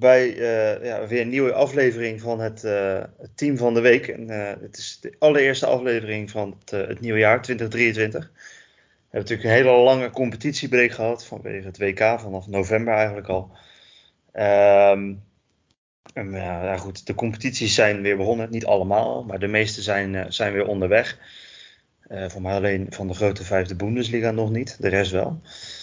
bij weer een nieuwe aflevering van het Team van de Week. En, het is de allereerste aflevering van het nieuwe jaar, 2023. We hebben natuurlijk een hele lange competitiebreak gehad vanwege het WK, vanaf november eigenlijk al. Goed, de competities zijn weer begonnen. Niet allemaal, maar de meeste zijn weer onderweg. Voor mij alleen van de grote vijfde Bundesliga nog niet, de rest wel.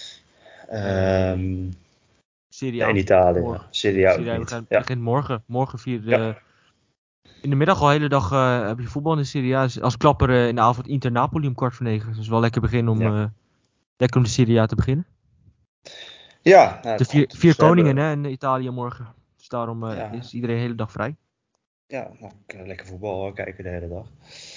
Serie A. In Italië. Morgen. Serie A Serie A niet. begint morgen. Morgen in de middag al de hele dag heb je voetbal in de Serie A. Dus als klapper in de avond Inter Napoli om 8:45. Dus wel lekker beginnen om de Serie A te beginnen. Ja. De vier koningen in Italië morgen. Dus daarom is iedereen de hele dag vrij. Ja, lekker voetbal kijken de hele dag.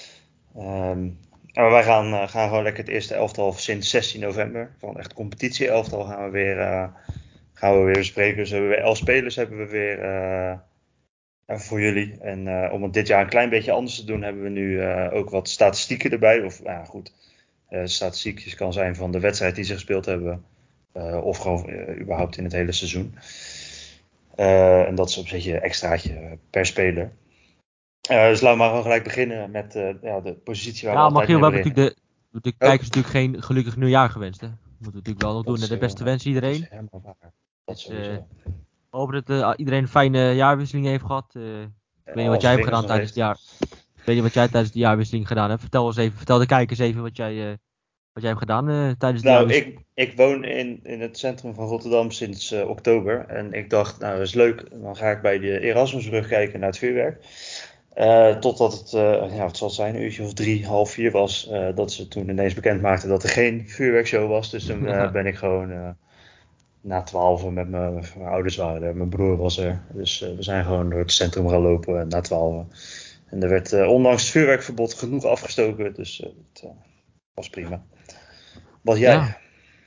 Maar wij gaan gewoon lekker het eerste elftal sinds 16 november. Van echt competitie-elftal gaan we weer bespreken. Dus hebben we 11 spelers weer voor jullie. En om het dit jaar een klein beetje anders te doen, hebben we nu ook wat statistieken erbij. Of statistiekjes kan zijn van de wedstrijd die ze gespeeld hebben. Of gewoon überhaupt in het hele seizoen. En dat is op zich een extraatje per speler. Dus laten we maar gewoon gelijk beginnen met de positie waar we altijd mee beginnen. We hebben de kijkers natuurlijk geen gelukkig nieuwjaar gewenst. Hè? Moeten we natuurlijk wel nog doen. De beste wens iedereen. Dat is helemaal waar. Dat sowieso. Hopen dat iedereen een fijne jaarwisseling heeft gehad. Ik weet niet wat jij hebt gedaan tijdens het jaar. Ik weet niet wat jij tijdens de jaarwisseling gedaan hebt. Vertel de kijkers even wat jij hebt gedaan tijdens de jaarwisseling. Ik woon in het centrum van Rotterdam sinds oktober. En ik dacht, dat is leuk. Dan ga ik bij de Erasmusbrug kijken naar het vuurwerk. Totdat het zal zijn, een uurtje of 3, half 4 was. Dat ze toen ineens bekend maakten dat er geen vuurwerkshow was. Dus toen ben ik gewoon na 12 met mijn ouders waren er. Mijn broer was er. Dus we zijn gewoon door het centrum gaan lopen na 12. En er werd ondanks het vuurwerkverbod genoeg afgestoken. Dus het was prima. Wat jij?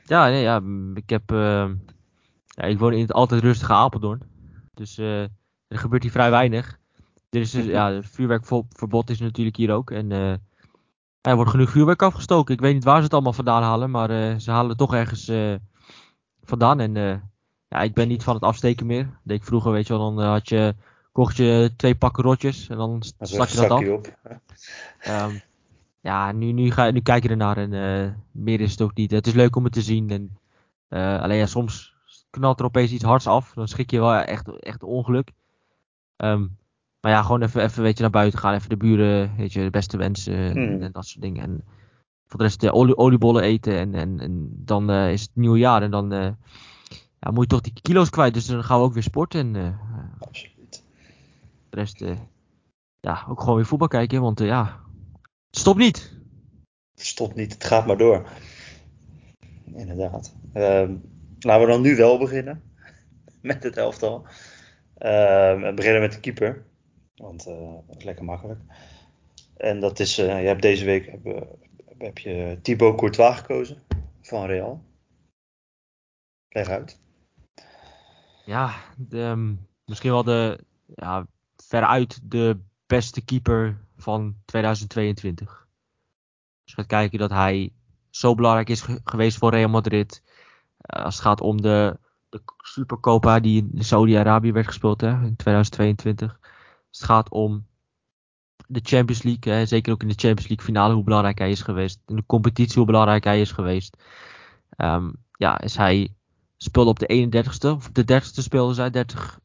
Ik woon in het altijd rustige Apeldoorn. Dus er gebeurt hier vrij weinig. Het vuurwerkverbod is natuurlijk hier ook. En er wordt genoeg vuurwerk afgestoken. Ik weet niet waar ze het allemaal vandaan halen. Maar ze halen het toch ergens vandaan. En ik ben niet van het afsteken meer. Dat deed ik vroeger, weet je wel. Dan kocht je 2 pakken rotjes. En dan stak je dat af. Op. Nu kijk je ernaar. En meer is het ook niet. Het is leuk om het te zien. En alleen soms knalt er opeens iets hards af. Dan schrik je wel echt ongeluk. Maar gewoon even weet je, naar buiten gaan. Even de buren, weet je, de beste wensen en dat soort dingen. En voor de rest oliebollen eten. En dan is het nieuwe jaar. En dan moet je toch die kilo's kwijt. Dus dan gaan we ook weer sporten. En absoluut. De rest, ook gewoon weer voetbal kijken. Want het stopt niet. Het stopt niet, het gaat maar door. Inderdaad. Laten we dan nu wel beginnen met het elftal. We beginnen met de keeper. Want dat is lekker makkelijk. En dat is, je hebt deze week heb je Thibaut Courtois gekozen van Real. Leg uit. Ja, misschien wel veruit de beste keeper van 2022. Dus gaat kijken dat hij zo belangrijk is geweest voor Real Madrid. Als het gaat om de Supercopa die in Saudi-Arabië werd gespeeld in 2022. Als het gaat om de Champions League, zeker ook in de Champions League finale, hoe belangrijk hij is geweest. In de competitie, hoe belangrijk hij is geweest. Is hij speelde op de 31ste, of op de 30ste speelde zij, 30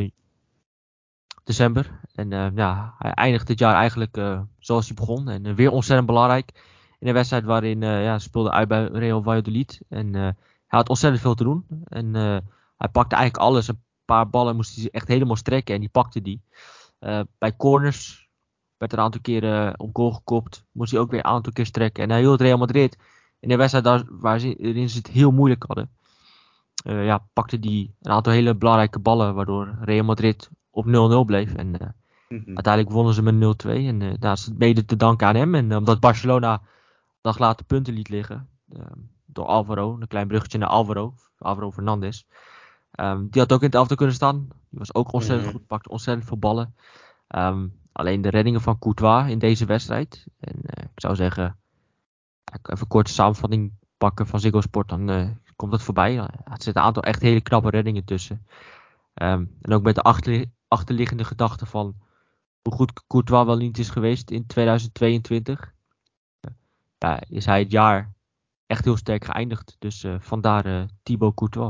december. En hij eindigt dit jaar eigenlijk zoals hij begon. En weer ontzettend belangrijk. In een wedstrijd waarin speelde uit bij Real Valladolid. En hij had ontzettend veel te doen. En hij pakte eigenlijk alles. Een paar ballen moest hij echt helemaal strekken en die pakte die. Bij corners werd er een aantal keren op goal gekopt. Moest hij ook weer een aantal keer strekken. En hij hield Real Madrid in de wedstrijd waarin ze het heel moeilijk hadden. Pakte die een aantal hele belangrijke ballen. Waardoor Real Madrid op 0-0 bleef. En uiteindelijk wonnen ze met 0-2. En dat is mede te danken aan hem. En omdat Barcelona een dag later punten liet liggen. Door Alvaro. Een klein bruggetje naar Alvaro Fernandez. Die had ook in het elftal kunnen staan. Die was ook ontzettend goed. Pakte ontzettend veel ballen. Alleen de reddingen van Courtois in deze wedstrijd. En ik zou zeggen. Even een korte samenvatting pakken van Ziggo Sport. Dan komt dat voorbij. Er zitten een aantal echt hele knappe reddingen tussen. En ook met de achterliggende gedachte van hoe goed Courtois wel niet is geweest in 2022. Is hij het jaar echt heel sterk geëindigd. Dus vandaar Thibaut Courtois.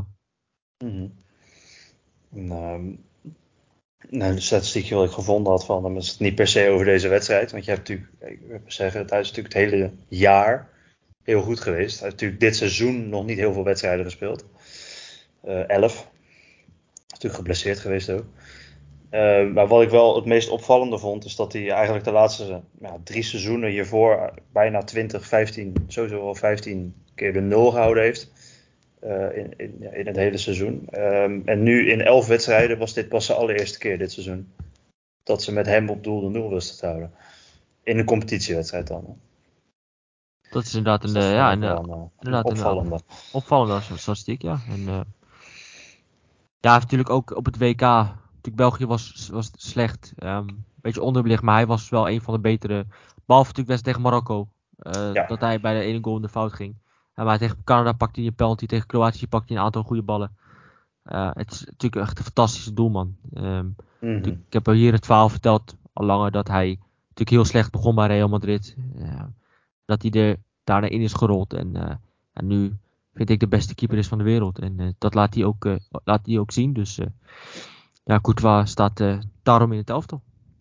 De statistiekje wat ik gevonden had van hem is het niet per se over deze wedstrijd. Want je hebt natuurlijk, ik wil zeggen, hij is natuurlijk het hele jaar heel goed geweest. Hij heeft natuurlijk dit seizoen nog niet heel veel wedstrijden gespeeld. 11. Is natuurlijk geblesseerd geweest ook. Maar wat ik wel het meest opvallende vond, is dat hij eigenlijk de laatste 3 seizoenen hiervoor bijna 20, 15, sowieso wel 15 keer de 0 gehouden heeft. In het hele seizoen. En nu in 11 wedstrijden was dit pas de allereerste keer dit seizoen. Dat ze met hem op doel de 0 wisten te houden. In een competitiewedstrijd dan. Dat is inderdaad een opvallende. Opvallende statistiek, ja. En hij heeft natuurlijk ook op het WK. Natuurlijk België was slecht. Beetje onderbelicht, maar hij was wel een van de betere. Behalve natuurlijk wedstrijd tegen Marokko. Dat hij bij de ene goal in de fout ging. Maar tegen Canada pakte hij een penalty. Tegen Kroatië pakte hij een aantal goede ballen. Het is natuurlijk echt een fantastische doelman. Ik heb hier het verhaal verteld al langer dat hij natuurlijk heel slecht begon bij Real Madrid. Dat hij er daarna in is gerold. En nu vind ik de beste keeper is van de wereld. En dat laat hij ook zien. Dus Courtois staat daarom in het elftal.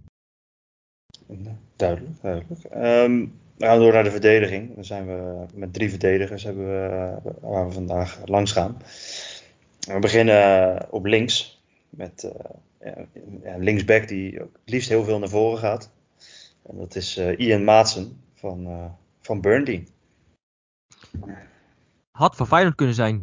Duidelijk. We gaan door naar de verdediging. Dan zijn we met 3 verdedigers waar we vandaag langs gaan. We beginnen op links. Met linksback die ook het liefst heel veel naar voren gaat. En dat is Ian Maatsen van Burnley. Had voor Feyenoord kunnen zijn.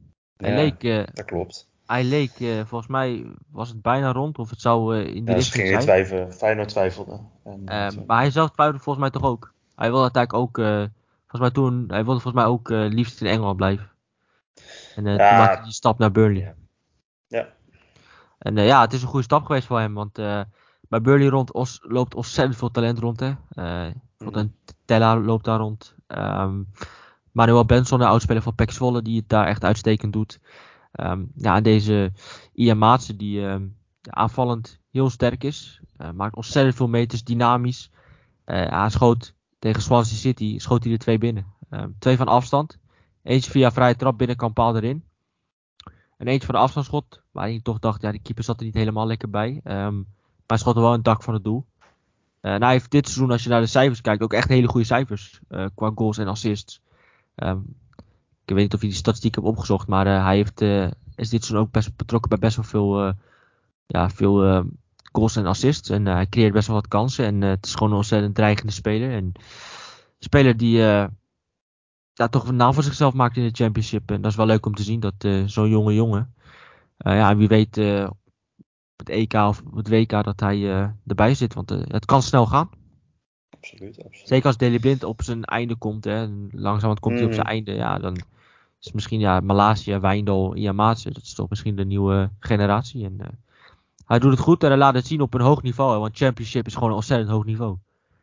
Dat klopt. Hij leek, volgens mij was het bijna rond of het zou in de richting zijn. Feyenoord twijfelde. Maar hij zelf twijfelde volgens mij toch ook. Hij wilde uiteindelijk ook, hij wilde volgens mij ook liefst in Engeland blijven. En toen maakte hij die stap naar Burnley. Ja. En het is een goede stap geweest voor hem, want bij Burnley loopt ontzettend veel talent rond. Hè. Bijvoorbeeld een Tella loopt daar rond. Manuel Benson, de oudspeler van PEC Zwolle, die het daar echt uitstekend doet. En deze Ian Maatsen, die aanvallend heel sterk is. Maakt ontzettend veel meters, dynamisch. Hij schoot tegen Swansea City, schoot hij er 2 binnen. 2 van afstand. Eentje via vrije trap, binnenkant paal erin. En eentje van de afstandsschot, waar hij toch dacht, de keeper zat er niet helemaal lekker bij. Maar hij schot er wel een dak van het doel. Hij heeft dit seizoen, als je naar de cijfers kijkt, ook echt hele goede cijfers. Qua goals en assists. Ik weet niet of je die statistiek hebt opgezocht, maar hij is dit seizoen ook best betrokken bij best wel veel goals en assists. En hij creëert best wel wat kansen. En het is gewoon een ontzettend dreigende speler. En een speler die toch een naam voor zichzelf maakt in de Championship. En dat is wel leuk om te zien, dat zo'n jonge jongen. En wie weet op het EK of op het WK dat hij erbij zit. Want het kan snel gaan. Absoluut. Zeker als Daley Blind op zijn einde komt. Hè, en langzamerhand komt hij op zijn einde. Ja, dan is het misschien Malasia, Wijndal, Ian Maatsen. Dat is toch misschien de nieuwe generatie. En hij doet het goed en hij laat het zien op een hoog niveau. Hè, want Championship is gewoon een ontzettend hoog niveau.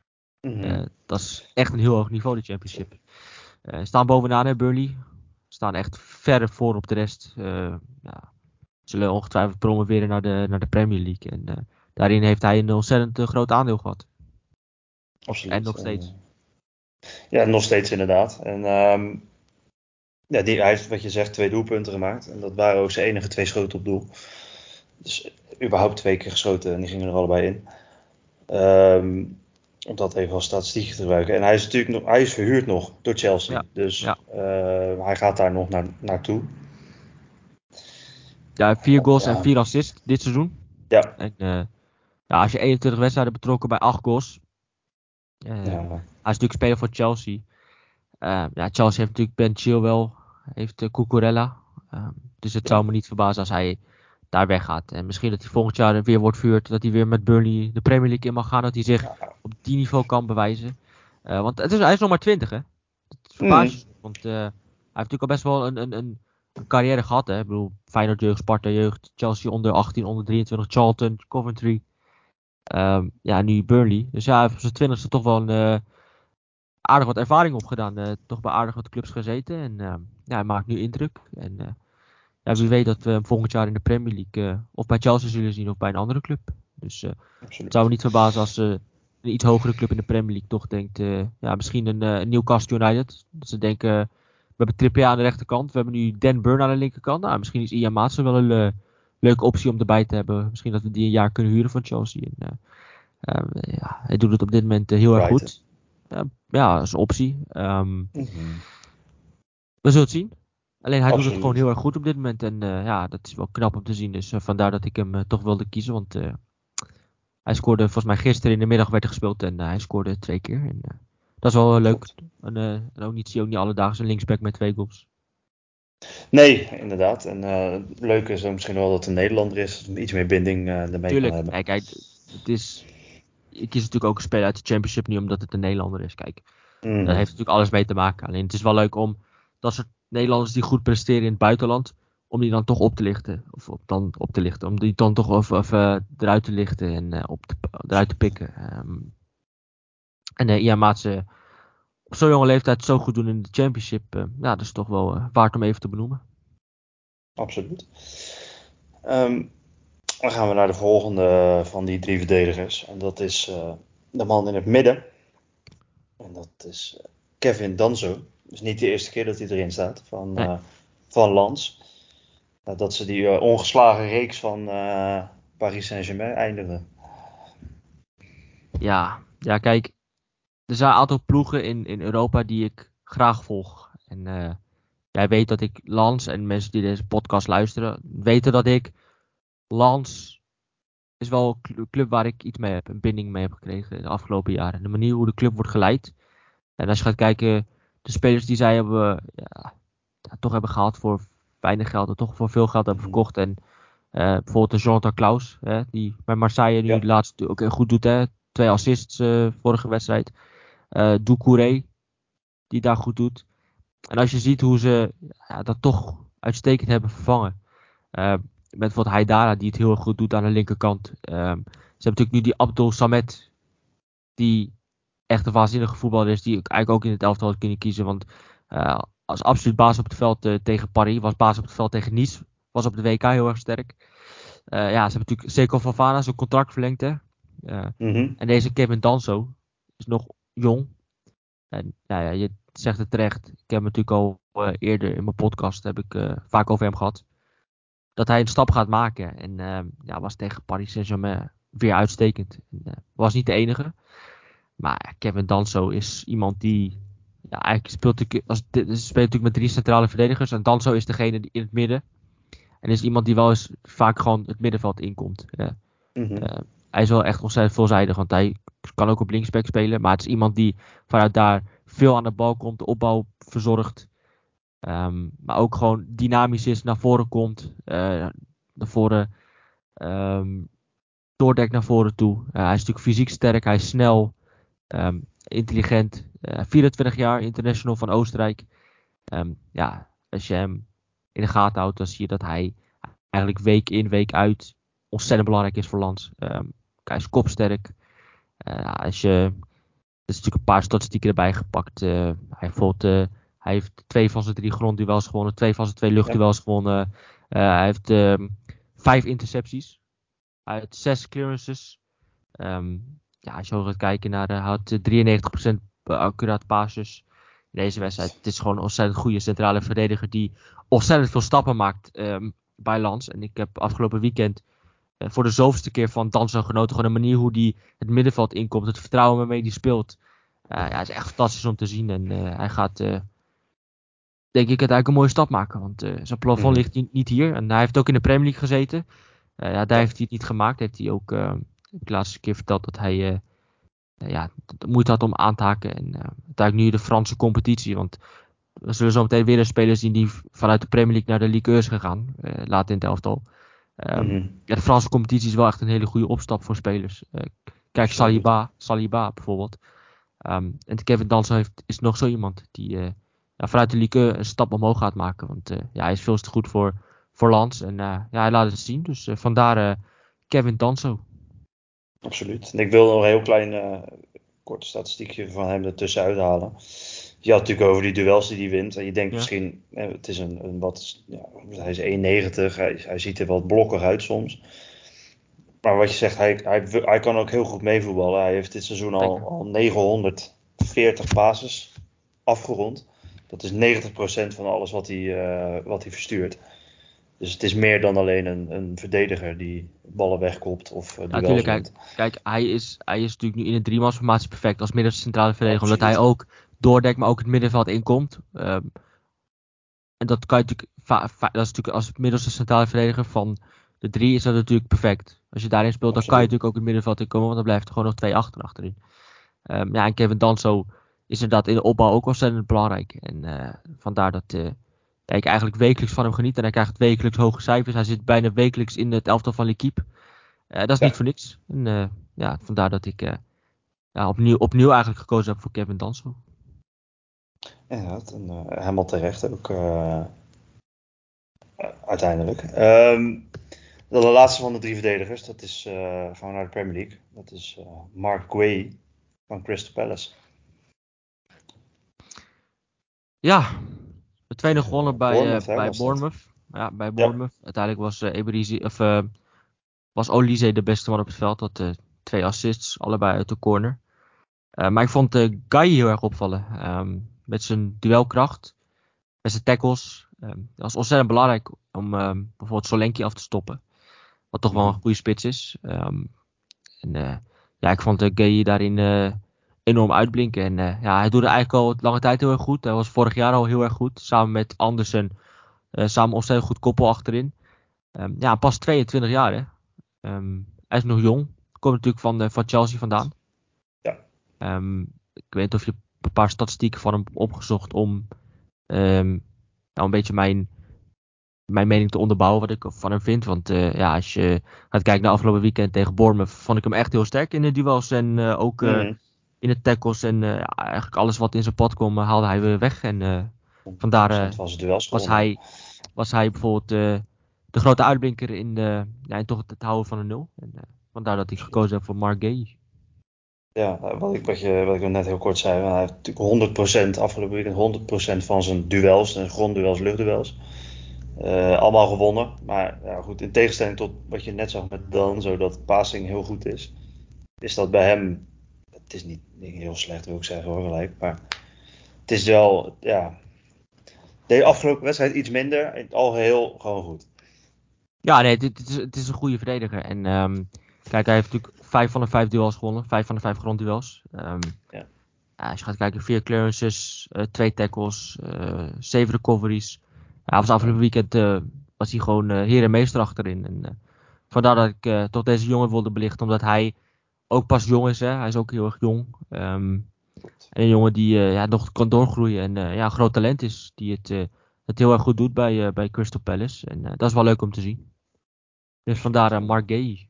Dat is echt een heel hoog niveau, de Championship. Staan bovenaan, hè, Burnley. Staan echt ver voor op de rest. Zullen ongetwijfeld promoveren naar de Premier League. En daarin heeft hij een ontzettend groot aandeel gehad. Absoluut. En nog steeds. Nog steeds inderdaad. En hij heeft, wat je zegt, 2 doelpunten gemaakt. En dat waren ook zijn enige 2 schoten op doel. Dus überhaupt 2 keer geschoten en die gingen er allebei in. Om dat even als statistiek te gebruiken. En hij is natuurlijk hij is verhuurd nog door Chelsea. Ja. Dus hij gaat daar nog naartoe. Ja, 4 goals en 4 assists dit seizoen. Ja. En als je 21 wedstrijden betrokken bij 8 goals. Hij is natuurlijk speler voor Chelsea. Chelsea heeft natuurlijk Ben Chilwell, heeft Cucurella. Dus het zou me niet verbazen als hij daar weggaat. En misschien dat hij volgend jaar weer wordt verhuurd. Dat hij weer met Burnley de Premier League in mag gaan. Dat hij zich op die niveau kan bewijzen. Want hij is nog maar 20, hè. Dat is verbaasd. Want hij heeft natuurlijk al best wel een carrière gehad, hè. Ik bedoel, Feyenoord jeugd, Sparta jeugd, Chelsea onder 18, onder 23, Charlton, Coventry. Nu Burnley. Dus hij heeft op zijn 20ste toch wel een aardig wat ervaring opgedaan. Toch bij aardig wat clubs gezeten. En hij maakt nu indruk. En ja, wie weet dat we hem volgend jaar in de Premier League of bij Chelsea zullen zien of bij een andere club. Dus het Absoluut. zou me niet verbazen als een iets hogere club in de Premier League toch denkt, ja, misschien een Newcastle United. Dat ze denken, we hebben Trippier aan de rechterkant, we hebben nu Dan Burn aan de linkerkant. Nou, misschien is Ian Maatsen wel een leuke optie om erbij te hebben. Misschien dat we die een jaar kunnen huren van Chelsea. En, ja, hij doet het op dit moment heel erg goed. Ja, dat is een optie. We zullen het zien. Alleen hij doet het gewoon heel erg goed op dit moment. En ja, dat is wel knap om te zien. Dus vandaar dat ik hem toch wilde kiezen. Want hij scoorde volgens mij gisteren in de middag werd er gespeeld. En hij scoorde 2 keer. En dat is wel leuk. En ook niet alledaags een linksback met 2 goals. Nee, inderdaad. En leuk is misschien wel dat het een Nederlander is. Iets meer binding ermee kan hebben. Kijk, ik kies natuurlijk ook een speler uit de Championship niet omdat het een Nederlander is. Kijk, daar heeft natuurlijk alles mee te maken. Alleen het is wel leuk om dat soort Nederlanders die goed presteren in het buitenland, om die dan toch op te lichten. Om die dan toch eruit te lichten en eruit te pikken. En Ian Maatsen op zo'n jonge leeftijd zo goed doen in de Championship. Ja, dat is toch wel waard om even te benoemen. Absoluut. Dan gaan we naar de volgende van die 3 verdedigers. En dat is de man in het midden. En dat is Kevin Danso. Het is niet de eerste keer dat hij erin staat van Lens. Dat ze die ongeslagen reeks van Paris Saint-Germain eindigen. Ja, kijk. Er zijn een aantal ploegen in Europa die ik graag volg. En jij weet dat ik Lens, en mensen die deze podcast luisteren, weten dat ik Lens is wel een club waar ik iets mee heb, een binding mee heb gekregen de afgelopen jaren. De manier hoe de club wordt geleid. En als je gaat kijken, de spelers die zij toch hebben gehaald voor weinig geld, en toch voor veel geld hebben verkocht. En bijvoorbeeld de Jonathan Klaus, die bij Marseille nu laatst ook heel goed doet. 2 assists vorige wedstrijd. Doucouré, die daar goed doet. En als je ziet hoe ze dat toch uitstekend hebben vervangen. Met bijvoorbeeld Haidara, die het heel erg goed doet aan de linkerkant. Ze hebben natuurlijk nu die Abdul Samet, die echt een waanzinnige voetballer is, die ik eigenlijk ook in het elftal had kunnen kiezen. Want als absoluut baas op het veld tegen Paris, was baas op het veld tegen Nice, was op de WK heel erg sterk. Ze hebben natuurlijk Seko Fofana zijn contract verlengd. En deze Kevin Danso is nog jong. En je zegt het terecht. Ik heb natuurlijk al eerder in mijn podcast heb ik vaak over hem gehad. Dat hij een stap gaat maken. En was tegen Paris Saint-Germain weer uitstekend. Was niet de enige. Maar Kevin Danso is iemand die eigenlijk speelt natuurlijk met 3 centrale verdedigers. En Danso is degene die in het midden. En is iemand die wel eens vaak gewoon het middenveld inkomt. Hij is wel echt ontzettend veelzijdig. Want hij kan ook op linksback spelen. Maar het is iemand die vanuit daar veel aan de bal komt. De opbouw verzorgt. Maar ook gewoon dynamisch is. Naar voren komt. Naar voren. Doordekt naar voren toe. Hij is natuurlijk fysiek sterk. Hij is snel. Intelligent. 24 jaar. International van Oostenrijk. Als je hem in de gaten houdt. Dan zie je dat hij eigenlijk week in week uit ontzettend belangrijk is voor Lens. Hij is kopsterk. Er is natuurlijk een paar statistieken erbij gepakt. Hij heeft 2 van zijn 3 grondduels gewonnen. 2 van zijn 2 luchtduels gewonnen. Hij heeft 5 intercepties. Uit 6 clearances. Als je gaat kijken naar... hij had 93% accuraat passes in deze wedstrijd. Het is gewoon een ontzettend goede centrale verdediger die ontzettend veel stappen maakt bij Lens. En ik heb afgelopen weekend voor de zoveelste keer van Danso genoten. Gewoon de manier hoe hij het middenveld inkomt. Het vertrouwen waarmee hij speelt. Het is echt fantastisch om te zien. En hij gaat, denk ik, uiteindelijk een mooie stap maken. Want zijn plafond ligt niet hier. En hij heeft ook in de Premier League gezeten. Daar heeft hij het niet gemaakt. Heeft hij ook de laatste keer verteld dat hij moeite had om aan te haken. En uiteindelijk nu de Franse competitie. Want we zullen zo meteen weer een speler zien die vanuit de Premier League naar de Ligue 1 is gegaan. Later in het elftal. De Franse competitie is wel echt een hele goede opstap voor spelers. Kijk, Saliba bijvoorbeeld. En Kevin Danso is nog zo iemand die vanuit de Ligue 1 een stap omhoog gaat maken. Want hij is veel te goed voor Lens. En hij laat het zien. Dus vandaar Kevin Danso. Absoluut. En ik wil nog een heel klein kort statistiekje van hem ertussen uithalen. je had natuurlijk over die duels die hij wint. En je denkt Ja. misschien, het is een wat, ja, hij is 1,90. Hij ziet er wat blokkig uit soms. Maar wat je zegt, hij kan ook heel goed meevoetballen. Hij heeft dit seizoen Zeker. al 940 passes afgerond. Dat is 90% van alles wat hij verstuurt. Dus het is meer dan alleen een verdediger die ballen wegkopt of Ja, duels natuurlijk. wint. Kijk, hij is natuurlijk nu in een driemansformatie perfect als middenste centrale verdediger. Omdat Absoluut. hij ook doordekt, maar ook het middenveld inkomt. En dat kan je natuurlijk, dat is natuurlijk als middelste centrale verdediger van de 3 is dat natuurlijk perfect. Als je daarin speelt, dan kan je Absoluut. natuurlijk ook het middenveld inkomen, want dan blijft er gewoon nog 2 achterin. Ja, en Kevin Danso is inderdaad in de opbouw ook ontzettend belangrijk. En vandaar dat ik eigenlijk wekelijks van hem geniet. En hij krijgt wekelijks hoge cijfers. Hij zit bijna wekelijks in het elftal van L'Équipe. Dat is niet Ja, voor niks. En ja, vandaar dat ik opnieuw eigenlijk gekozen heb voor Kevin Danso. inderdaad. En helemaal terecht ook uiteindelijk. Dan de laatste van de 3 verdedigers, dat is, gaan we naar de Premier League. Dat is Mark Guehi van Crystal Palace. Ja, de 2-0 gewonnen Bournemouth, hè, bij was dat? Bournemouth. Ja, bij Ja. Bournemouth. Uiteindelijk was Olise de beste man op het veld. Had 2 assists, allebei uit de corner. Maar ik vond Guy heel erg opvallen. Met zijn duelkracht, met zijn tackles. Dat was ontzettend belangrijk om bijvoorbeeld Solanke af te stoppen. Wat toch wel een goede spits is. Ja, ik vond Guy daarin enorm uitblinken. En ja, hij doet het eigenlijk al lange tijd heel erg goed. Hij was vorig jaar al heel erg goed. Samen met Andersen. Samen ontzettend goed koppel achterin. Ja, pas 22 jaar hè. Hij is nog jong. Komt natuurlijk van Chelsea vandaan. Ja. Ik weet niet of je een paar statistieken van hem hebt opgezocht om nou een beetje mijn mening te onderbouwen wat ik van hem vind. Want ja, als je gaat kijken naar afgelopen weekend tegen Bournemouth, vond ik hem echt heel sterk in de duels en ook in de tackles. En ja, eigenlijk alles wat in zijn pad kwam, haalde hij weer weg. En vandaar 100% van zijn duels was gewonnen. hij bijvoorbeeld de grote uitblinker in toch het houden van een 0. En vandaar dat ik gekozen heb voor Mark Guehi. Ja, wat ik net heel kort zei, hij heeft natuurlijk 100% afgelopen weekend 100% van zijn duels, zijn grondduels, luchtduels, allemaal gewonnen. Maar ja, goed, in tegenstelling tot wat je net zag met Danzo, dat passing heel goed is dat bij hem, het is niet heel slecht wil ik zeggen hoor gelijk, maar het is wel, ja, de afgelopen wedstrijd iets minder, in het algeheel gewoon goed. Ja, nee, het is een goede verdediger. En kijk, hij heeft natuurlijk 5 van de 5 duels gewonnen. 5 van de 5 grondduels. Ja. Ja, als je gaat kijken, 4 clearances, 2 tackles, 7 recoveries. Ja, was afgelopen weekend was hij gewoon heer en meester achterin. En vandaar dat ik toch deze jongen wilde belichten. Omdat hij ook pas jong is. Hè? Hij is ook heel erg jong. En een jongen die ja, nog kan doorgroeien. En ja, een groot talent is. Die het heel erg goed doet bij Crystal Palace. En dat is wel leuk om te zien. Dus vandaar Mark Guehi.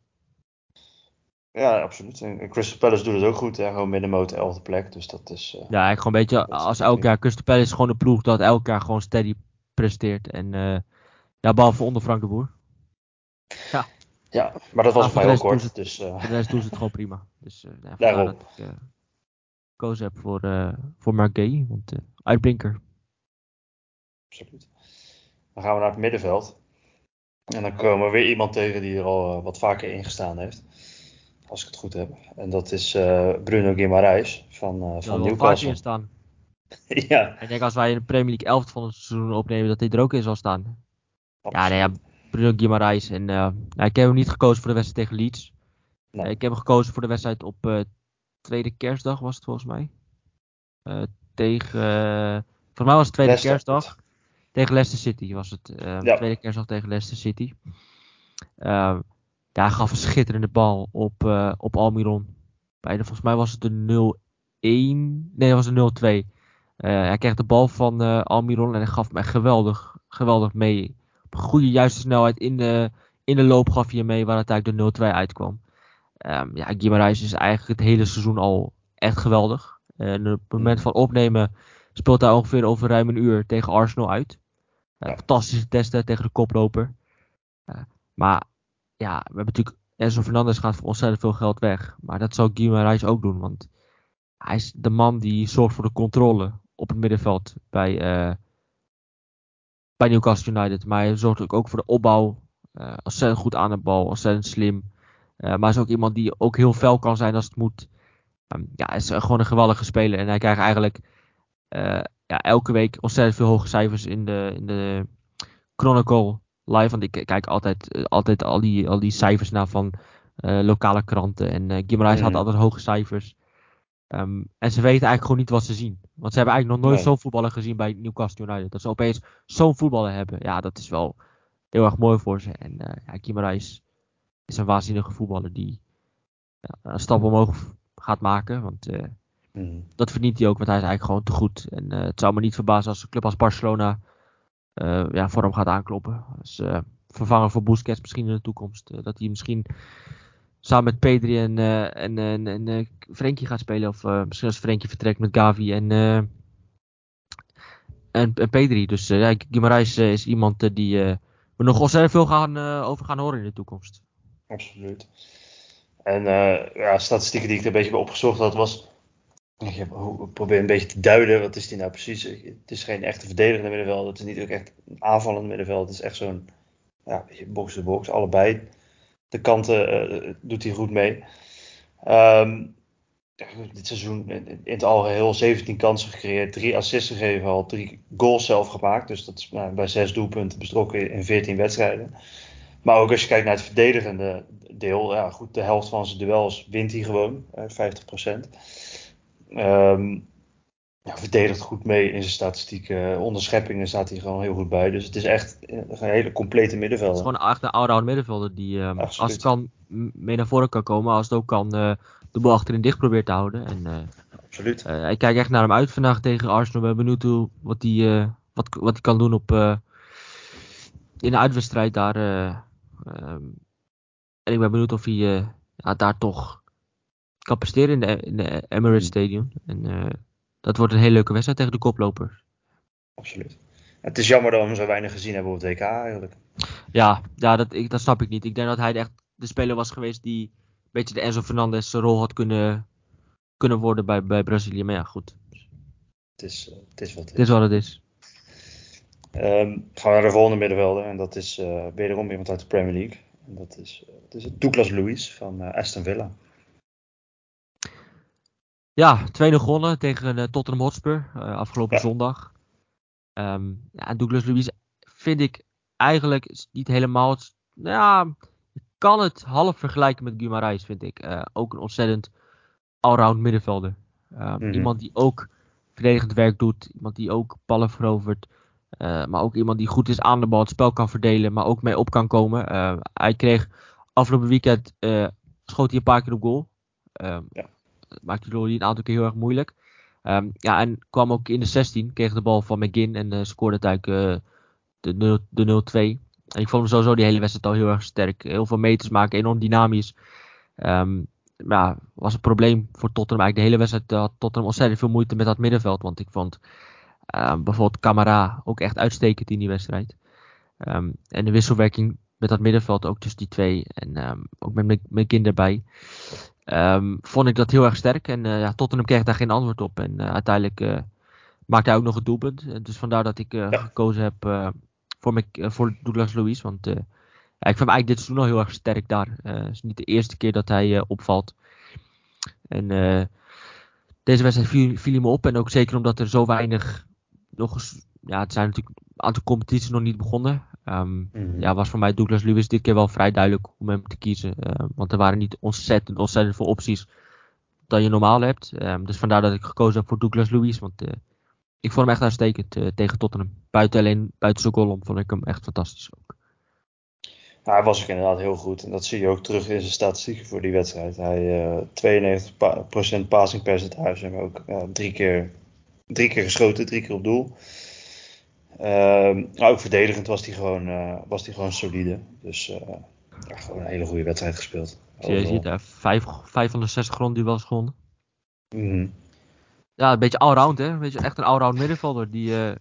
Ja, absoluut. En Crystal Palace doet het ook goed, hè? Gewoon middenmoot 11e plek. Dus dat is. Ja, eigenlijk gewoon een beetje Dat is als elk jaar. Crystal Palace is gewoon een ploeg dat elk jaar gewoon steady presteert. En ja, behalve onder Frank de Boer. Ja, Ja, maar dat was maar ook maar heel kort. voor de rest doen ze het gewoon prima. Dus ja, vandaar Daarom. dat ik gekozen heb voor Mark Guehi. Want uitblinker. Absoluut. Dan gaan we naar het middenveld. En dan komen we weer iemand tegen die er al wat vaker ingestaan heeft. Als ik het goed heb. En dat is Bruno Guimaraes van Die van hadden wel vaker in Newcastle. staan. Ja, Ik denk als wij in de Premier League 11 van het seizoen opnemen, dat hij er ook in zal staan. Ja, nee, ja, absoluut. Bruno Guimaraes. En ik heb hem niet gekozen voor de wedstrijd tegen Leeds. Nee, Ik heb hem gekozen voor de wedstrijd op tweede kerstdag, was het volgens mij. Tegen, volgens mij was het tweede Leicester. kerstdag. Tegen Leicester City was het. Ja, Tweede kerstdag tegen Leicester City. Ja, hij gaf een schitterende bal op Almiron. Volgens mij was het de 0-1. Nee, dat was de 0-2. Hij kreeg de bal van Almiron en hij gaf hem echt geweldig mee. Op een goede juiste snelheid in de loop gaf hij hem mee waar uiteindelijk de 0-2 uitkwam. Ja, Guimaraes is eigenlijk het hele seizoen al echt geweldig. En op het moment van opnemen speelt hij ongeveer over ruim een uur tegen Arsenal uit. ja. Fantastische testen tegen de koploper. Maar ja, we hebben natuurlijk Enzo Fernandez gaat voor ontzettend veel geld weg. Maar dat zou Guimaraes ook doen. Want hij is de man die zorgt voor de controle op het middenveld bij Newcastle United. Maar hij zorgt ook voor de opbouw. Ontzettend goed aan de bal, ontzettend slim. Maar is ook iemand die ook heel fel kan zijn als het moet. Hij is gewoon een geweldige speler. En hij krijgt eigenlijk elke week ontzettend veel hoge cijfers in de Chronicle live. Want ik kijk altijd al die cijfers naar van lokale kranten. En Guimarães had altijd hoge cijfers. En ze weten eigenlijk gewoon niet wat ze zien. Want ze hebben eigenlijk nog nooit zo'n voetballer gezien bij Newcastle United. Dat ze opeens zo'n voetballer hebben. Ja, dat is wel heel erg mooi voor ze. En Guimarães is een waanzinnige voetballer die een stap omhoog gaat maken. Want dat verdient hij ook, want hij is eigenlijk gewoon te goed. En het zou me niet verbazen als een club als Barcelona voor hem gaat aankloppen. Als vervanger voor Busquets misschien in de toekomst. Dat hij misschien samen met Pedri en Frenkie gaat spelen. Of misschien als Frenkie vertrekt met Gavi en Pedri. Dus Guimarães is iemand die we nog ontzettend veel over gaan horen in de toekomst. Absoluut. En statistieken die ik er een beetje bij opgezocht had was... Ik probeer een beetje te duiden, wat is die nou precies? Het is geen echte verdedigende middenveld. Het is niet ook echt een aanvallende middenveld. Het is echt zo'n box-to-box. Allebei de kanten doet hij goed mee. Dit seizoen in het algeheel 17 kansen gecreëerd, 3 assists gegeven, al 3 goals zelf gemaakt. Dus dat is bij 6 doelpunten betrokken in 14 wedstrijden. Maar ook als je kijkt naar het verdedigende deel, de helft van zijn duels wint hij gewoon, 50%. Verdedigt goed mee in zijn statistieken. Onderscheppingen staat hij gewoon heel goed bij. Dus het is echt een hele complete middenvelder. Het is gewoon echt een allround middenvelder die als het kan mee naar voren kan komen. Als het ook kan de bal achterin dicht probeert te houden. En, absoluut. Ik kijk echt naar hem uit vandaag tegen Arsenal. Ben benieuwd wat hij kan doen in de uitwedstrijd daar. En ik ben benieuwd of hij daar toch kan presteren in de Emirates Stadium. En dat wordt een hele leuke wedstrijd tegen de koploper. Absoluut. Het is jammer dat we hem zo weinig gezien hebben op het WK eigenlijk. Ja, dat snap ik niet. Ik denk dat hij echt de speler was geweest die een beetje de Enzo Fernandez rol had kunnen worden bij Brazilië. Maar ja, goed. Het is wat het is. Het is wat het is. Gaan we naar de volgende middenvelder. En dat is wederom iemand uit de Premier League. En dat is Douglas Luiz van Aston Villa. Ja, 2-0 gewonnen tegen Tottenham Hotspur afgelopen zondag. En Douglas Luiz vind ik eigenlijk niet helemaal... ik kan het half vergelijken met Guimarães, vind ik. Ook een ontzettend allround middenvelder. Iemand die ook verdedigend werk doet. Iemand die ook ballen verovert. Maar ook iemand die goed is aan de bal, het spel kan verdelen, maar ook mee op kan komen. Hij kreeg afgelopen weekend, schoot hij een paar keer op goal. Maakte hij een aantal keer heel erg moeilijk. En kwam ook in de 16, kreeg de bal van McGinn en scoorde uiteindelijk de 0-2. En ik vond hem sowieso die hele wedstrijd al heel erg sterk. Heel veel meters maken, enorm dynamisch. Was een probleem voor Tottenham. Eigenlijk de hele wedstrijd had Tottenham ontzettend veel moeite met dat middenveld. Want ik vond bijvoorbeeld Camara ook echt uitstekend in die wedstrijd. En de wisselwerking met dat middenveld ook tussen die twee. En ook met McGinn erbij. Vond ik dat heel erg sterk. En Tottenham kreeg daar geen antwoord op. En uiteindelijk maakte hij ook nog het doelpunt. Dus vandaar dat ik gekozen heb voor Douglas Luiz. Want ik vind hem eigenlijk dit seizoen al heel erg sterk daar. Het is niet de eerste keer dat hij opvalt. En deze wedstrijd viel hij me op. En ook zeker omdat er zo weinig nog eens... Ja, het zijn natuurlijk een aantal competities nog niet begonnen. Was voor mij Douglas Luiz dit keer wel vrij duidelijk om hem te kiezen. Want er waren niet ontzettend veel opties dan je normaal hebt. Dus vandaar dat ik gekozen heb voor Douglas Luiz. Want ik vond hem echt uitstekend tegen Tottenham. Buiten zijn goal om vond ik hem echt fantastisch ook. Nou, hij was ook inderdaad heel goed. En dat zie je ook terug in zijn statistieken voor die wedstrijd. Hij 92% passing percentage. En ook 3 keer geschoten, 3 keer op doel. Ook verdedigend was hij gewoon solide. Dus gewoon een hele goede wedstrijd gespeeld. Je ziet daar 5 van de 6 grondduels gewonnen. Mm-hmm. Ja, een beetje allround, hè. Een beetje echt een allround middenvelder.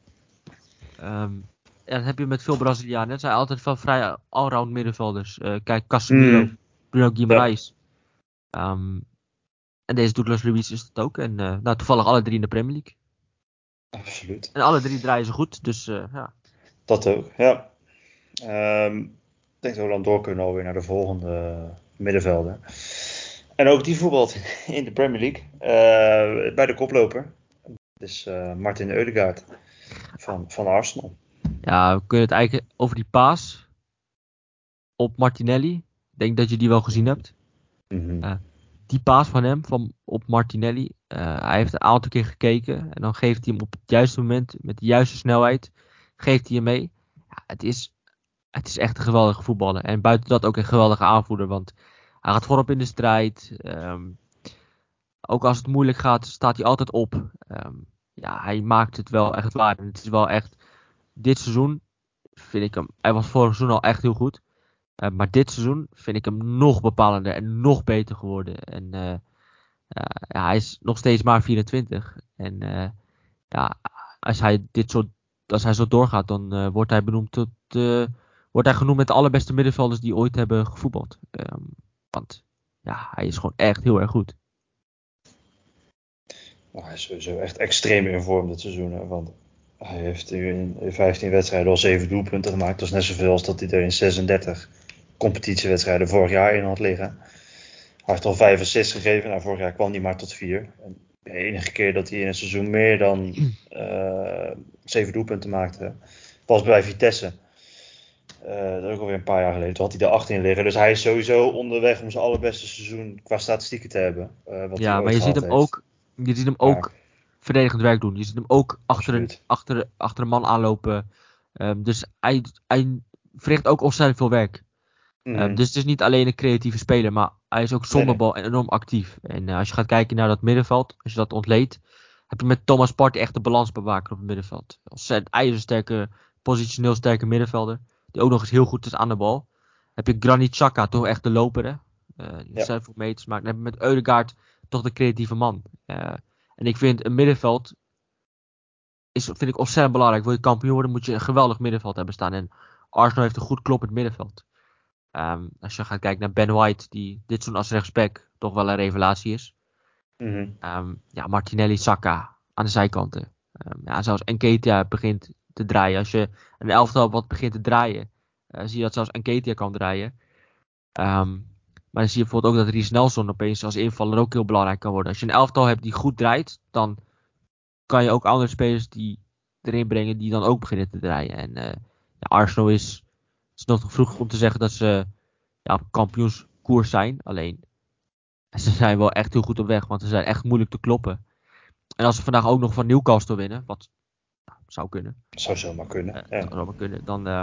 Dat heb je met veel Brazilianen. Het zijn altijd wel vrij allround middenvelders. Kijk, Casemiro, Bruno Guimarães. Ja. En deze Douglas Luiz is het ook. En toevallig alle 3 in de Premier League. Absoluut. En alle 3 draaien ze goed, dus ja. Dat ook, ja. Ik denk dat we dan door kunnen alweer naar de volgende middenvelder. En ook die voetbalt in de Premier League. Bij de koploper. Dus Martin Ødegaard van Arsenal. Ja, we kunnen het eigenlijk over die paas op Martinelli. Ik denk dat je die wel gezien hebt. Mhm. Die paas van hem, op Martinelli. Hij heeft een aantal keer gekeken. En dan geeft hij hem op het juiste moment, met de juiste snelheid, geeft hij hem mee. Ja, het is echt een geweldige voetballer. En buiten dat ook een geweldige aanvoerder. Want hij gaat voorop in de strijd. Ook als het moeilijk gaat, staat hij altijd op. Ja, hij maakt het wel echt waar. En het is wel echt, dit seizoen vind ik hem, hij was vorig seizoen al echt heel goed. Maar dit seizoen vind ik hem nog bepalender en nog beter geworden. En ja, hij is nog steeds maar 24. En ja, als hij zo doorgaat, dan wordt hij benoemd wordt hij genoemd met de allerbeste middenvelders die ooit hebben gevoetbald. Want ja, hij is gewoon echt heel erg goed. Nou, hij is sowieso echt extreem in vorm dit seizoen. Hè, want hij heeft in 15 wedstrijden al 7 doelpunten gemaakt. Dat is net zoveel als dat hij er in 36 competitiewedstrijden vorig jaar in had liggen. Hij heeft al 5 assists gegeven. Nou, vorig jaar kwam hij maar tot 4. En de enige keer dat hij in een seizoen meer dan 7 doelpunten maakte, was bij Vitesse. Dat is ook alweer een paar jaar geleden. Toen had hij er 8 in liggen. Dus hij is sowieso onderweg om zijn allerbeste seizoen qua statistieken te hebben. Wat hij Ja, maar ooit gehad heeft. je ziet hem Maar ook verdedigend werk doen. Je ziet hem ook absoluut. achter een man aanlopen. Dus hij verricht ook ontzettend veel werk. Mhm. Dus het is niet alleen een creatieve speler, maar hij is ook Nee, zonder nee. bal enorm actief. En als je gaat kijken naar dat middenveld, als je dat ontleedt, heb je met Thomas Partey echt de balansbewaker op het middenveld. Ontzettend ijzersterke, positioneel sterke middenvelder, die ook nog eens heel goed is aan de bal. Heb je Granit Xhaka, toch echt de loper, hè? Die Ja, ontzettend veel meters maakt. Dan heb je met Ødegaard toch de creatieve man. En ik vind een middenveld vind ik ontzettend belangrijk. Wil je kampioen worden, moet je een geweldig middenveld hebben staan. En Arsenal heeft een goed kloppend middenveld. Als je gaat kijken naar Ben White, die dit seizoen als rechtsback toch wel een revelatie is. mhm. Ja, Martinelli, Saka aan de zijkanten. Ja, zelfs Nketiah begint te draaien. Als je een elftal wat begint te draaien, zie je dat zelfs Nketiah kan draaien. Maar dan zie je bijvoorbeeld ook dat Reece Nelson opeens als invaller ook heel belangrijk kan worden. Als je een elftal hebt die goed draait, dan kan je ook andere spelers die erin brengen die dan ook beginnen te draaien. En ja, Arsenal is nog te vroeg om te zeggen dat ze op kampioenskoers zijn. Alleen, ze zijn wel echt heel goed op weg, want ze zijn echt moeilijk te kloppen. En als ze vandaag ook nog van Newcastle winnen, wat zou kunnen, Zou zomaar kunnen. Ja, zou maar kunnen,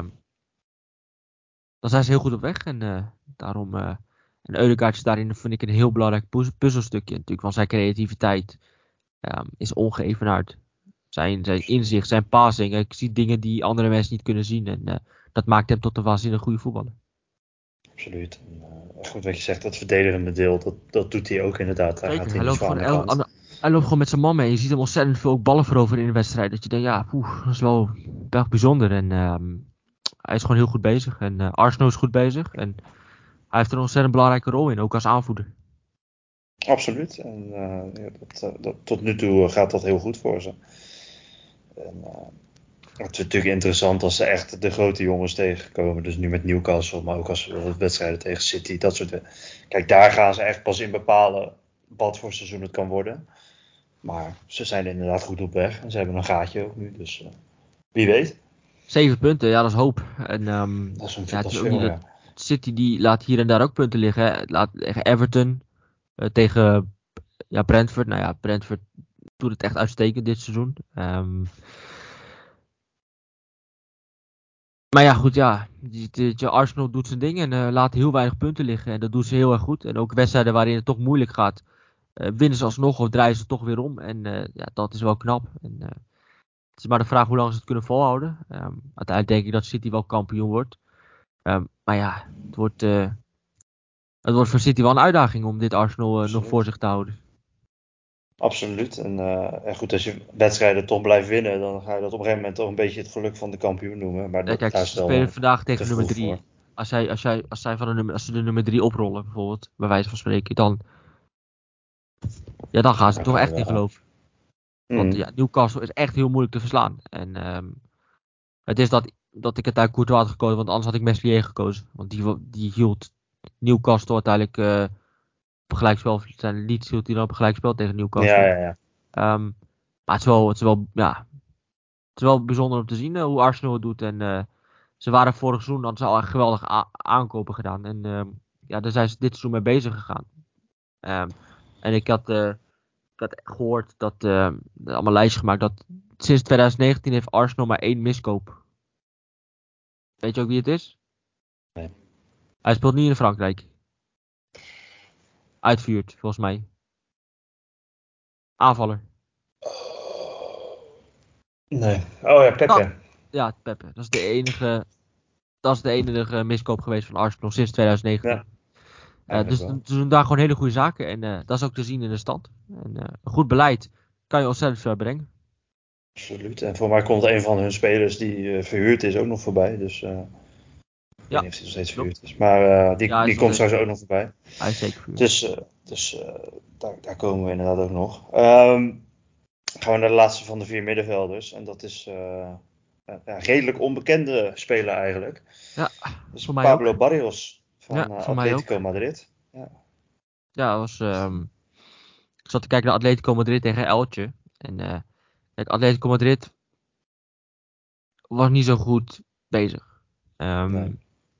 dan zijn ze heel goed op weg. En daarom, en Ødegaard is daarin, vind ik, een heel belangrijk puzzelstukje. Natuurlijk, want zijn creativiteit is ongeëvenaard. Zijn inzicht, zijn passing. Ik zie dingen die andere mensen niet kunnen zien. En dat maakt hem tot een waanzinnig goede voetballer. absoluut. En, goed wat je zegt, dat verdedigende deel, dat doet hij ook inderdaad. Daar gaat Zeker, hij niet voor aan de kant. hij loopt gewoon met zijn man mee. Je ziet hem ontzettend veel ook ballen veroveren in de wedstrijd. Dat je denkt, ja, dat is wel bijzonder. En hij is gewoon heel goed bezig. En Arsenal is goed bezig. En hij heeft er een ontzettend belangrijke rol in, ook als aanvoerder. Absoluut. En ja, tot nu toe gaat dat heel goed voor ze. En, het is natuurlijk interessant als ze echt de grote jongens tegenkomen. Dus nu met Newcastle, maar ook als we wedstrijden tegen City, dat soort. Kijk, daar gaan ze echt pas in bepalen wat voor seizoen het kan worden. Maar ze zijn inderdaad goed op weg. En ze hebben een gaatje ook nu. Dus wie weet. 7 punten, ja, dat is hoop. En ja, Dat het is is ook niet veel, dat ja. City die laat hier en daar ook punten liggen. Hè. Laat tegen Everton, tegen Brentford. Nou ja, Brentford doet het echt uitstekend dit seizoen. Maar ja, goed, ja. Arsenal doet zijn ding en laat heel weinig punten liggen. En dat doen ze heel erg goed. En ook wedstrijden waarin het toch moeilijk gaat, winnen ze alsnog of draaien ze toch weer om. En ja, dat is wel knap. En, het is maar de vraag hoe lang ze het kunnen volhouden. Uiteindelijk denk ik dat City wel kampioen wordt. Maar ja, het wordt voor City wel een uitdaging om dit Arsenal nog voor Absoluut. zich te houden. Absoluut. En goed, als je wedstrijden toch blijft winnen, dan ga je dat op een gegeven moment toch een beetje het geluk van de kampioen noemen. Maar Ja, kijk, daar is ze het wel spelen nog vandaag te tegen nummer vroeg voor. 3. Als ze de nummer 3 oprollen, bijvoorbeeld, bij wijze van spreken, dan gaan ze Dan toch kan je echt in wel. geloven. Want ja, Newcastle is echt heel moeilijk te verslaan. En het is dat ik uiteindelijk Courtois had gekozen, want anders had ik Meslier gekozen. Want die hield Newcastle uiteindelijk op gelijkspel. Zijn Leeds hield hij dan op gelijkspel tegen Newcastle. Ja. Maar het is wel bijzonder om te zien hoe Arsenal het doet. En ze waren vorig seizoen, hadden ze al echt geweldige aankopen gedaan. En daar zijn ze dit seizoen mee bezig gegaan. En ik had gehoord dat, allemaal lijstjes gemaakt, dat sinds 2019 heeft Arsenal maar 1 miskoop. Weet je ook wie het is? Nee. Hij speelt niet in Frankrijk. Uitvuurt, volgens mij. Aanvaller. Nee. Oh ja, Pepe. Ja, Pepe. Dat is de enige miskoop geweest van Arsenal sinds 2019. Dus ze doen daar gewoon hele goede zaken. En dat is ook te zien in de stand. En een goed beleid kan je ontzettend ver brengen. Absoluut. En voor mij komt een van hun spelers die verhuurd is ook nog voorbij. Dus ik weet niet of hij nog steeds verhuurd is. Maar die komt straks ook nog voorbij. Hij is zeker verhuurd. Dus daar komen we inderdaad ook nog. Gaan we naar de laatste van de 4 middenvelders. En dat is redelijk onbekende speler eigenlijk. Ja, dus voor mij Pablo ook. Barrios van voor mij Atletico ook. Madrid. Ja, was, ik zat te kijken naar Atletico Madrid tegen Elche. En Atletico Madrid was niet zo goed bezig. Nee.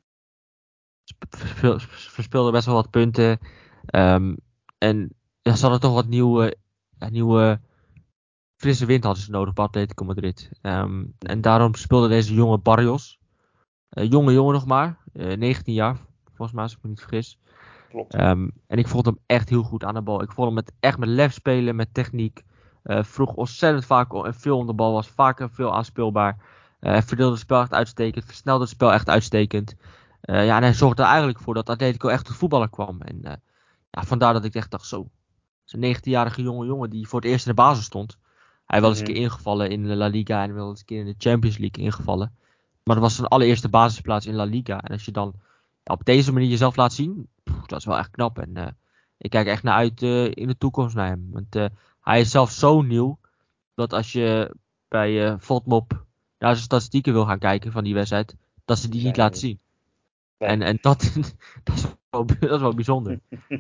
Verspeelde best wel wat punten. En ze hadden toch wat nieuwe frisse wind hadden ze nodig bij Atletico Madrid. En daarom speelde deze jonge Barrios. Jonge jongen nog maar. 19 jaar, volgens mij, als ik me niet vergis. Klopt. En ik vond hem echt heel goed aan de bal. Ik vond hem echt met lef spelen, met techniek. Vroeg ontzettend vaak en veel om de bal. Was vaak en veel aanspeelbaar. Verdeelde het spel echt uitstekend. Versnelde het spel echt uitstekend. En hij zorgde er eigenlijk voor dat Atletico echt tot voetballer kwam. En vandaar dat ik echt dacht, zo. Zo'n 19-jarige jongen die voor het eerst in de basis stond. Hij wel eens een keer ingevallen in de La Liga en wel eens een keer in de Champions League ingevallen. Maar dat was zijn allereerste basisplaats in La Liga. En als je dan op deze manier jezelf laat zien, dat is wel echt knap. En ik kijk echt naar uit in de toekomst naar hem. Want hij is zelf zo nieuw, dat als je bij Fotmop naar zijn statistieken wil gaan kijken van die wedstrijd, dat ze die niet laten zien. Nee. En dat is wel bijzonder.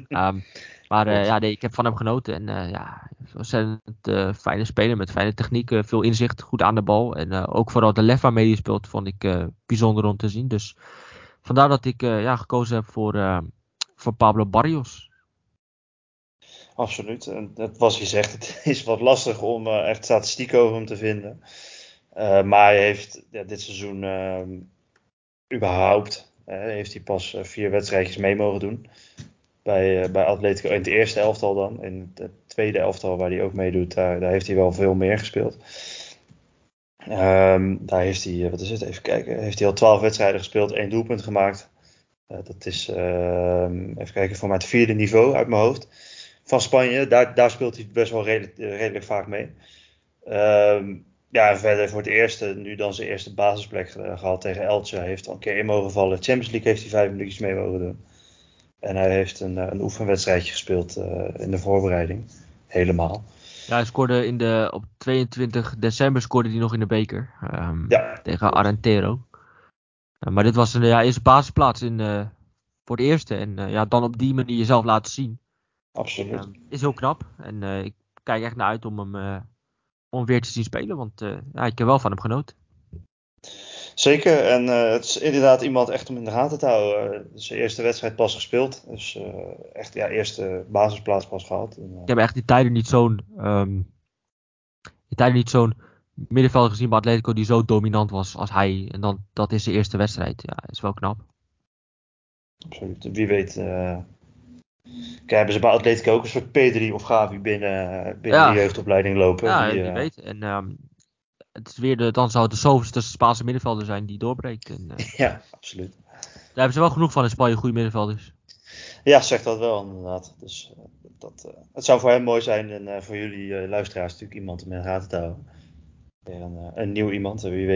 Ik heb van hem genoten. En ontzettend fijne speler met fijne techniek, veel inzicht, goed aan de bal. En ook vooral de lef waarmee hij speelt, vond ik bijzonder om te zien. Dus vandaar dat ik gekozen heb voor Pablo Barrios. Absoluut. En dat was gezegd, het is wat lastig om echt statistieken over hem te vinden. Maar hij heeft dit seizoen überhaupt heeft hij pas 4 wedstrijdjes mee mogen doen. Bij Atletico in het eerste elftal dan. In het tweede elftal waar hij ook meedoet, daar heeft hij wel veel meer gespeeld. Daar heeft hij, wat is het, even kijken. Heeft hij al 12 wedstrijden gespeeld, 1 doelpunt gemaakt. Dat is, even kijken, voor mij het 4e niveau uit mijn hoofd. Van Spanje, daar speelt hij best wel redelijk vaak mee. En verder voor het eerste, nu dan zijn eerste basisplek gehad tegen Elche. Hij heeft al een keer in mogen vallen. Champions League heeft hij 5 minuutjes mee mogen doen. En hij heeft een oefenwedstrijdje gespeeld in de voorbereiding. Helemaal. Ja, hij scoorde op 22 december scoorde hij nog in de beker. Tegen Arentero. Maar dit was zijn eerste basisplaats voor het eerste. En dan op die manier jezelf laten zien. Absoluut. Is heel knap. En ik kijk echt naar uit om hem weer te zien spelen. Want ik heb wel van hem genoten. Zeker. En het is inderdaad iemand echt om in de gaten te houden. Zijn eerste wedstrijd pas gespeeld. Dus echt eerste basisplaats pas gehad. Ik heb echt die tijden niet zo'n middenvelder gezien bij Atletico die zo dominant was als hij. En dan dat is zijn eerste wedstrijd. Ja, is wel knap. Absoluut. Wie weet hebben ze bij Atletico ook een soort P3 of Gavi binnen de jeugdopleiding lopen. Ja, wie weet. En het is weer dan zou het de zoveelste Spaanse middenvelder zijn die doorbreekt. En, ja, absoluut. Daar hebben ze wel genoeg van in Spanje, goede middenvelders. Ja, zegt dat wel inderdaad. Dus het zou voor hem mooi zijn en voor jullie luisteraars natuurlijk iemand om in de gaten te houden. Een nieuw iemand. Wie